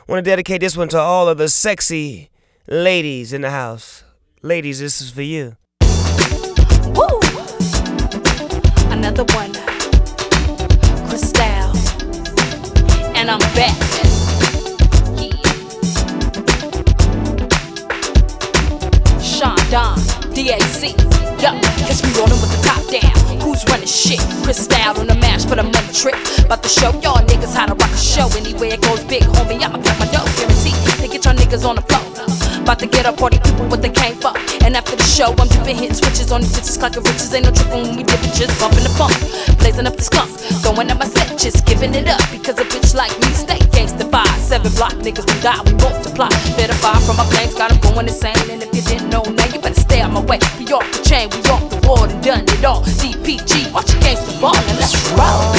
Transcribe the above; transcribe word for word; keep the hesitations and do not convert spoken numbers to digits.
Want to dedicate this one to all of the sexy ladies in the house. Ladies, this is for you. Woo! Another one. Cristal. And I'm back. Yeah. Sean Don, D A C. Yup, catch me rolling with the top down. Who's running shit? Cristal on the mash for the money trip. About to show y'all niggas how to rock a show. Anywhere it goes big, homie, I'ma cut my dough. Guaranteed to get y'all niggas on the floor. About to get up party people what they came for. And after the show, I'm dipping hitting switches on these bitches like a riches. Ain't no tripping when we dipping, just bumping the funk. Blazing up the skunk, going up my set, just giving it up. Because a bitch like me stay gangsta five. Seven block niggas we die, we multiply. Better fire from my flames, got them going insane. And if you didn't know now, you better stay out my way. We off the chain, we off the wall and done it all. D P G, watch your gangsta ball and let's roll.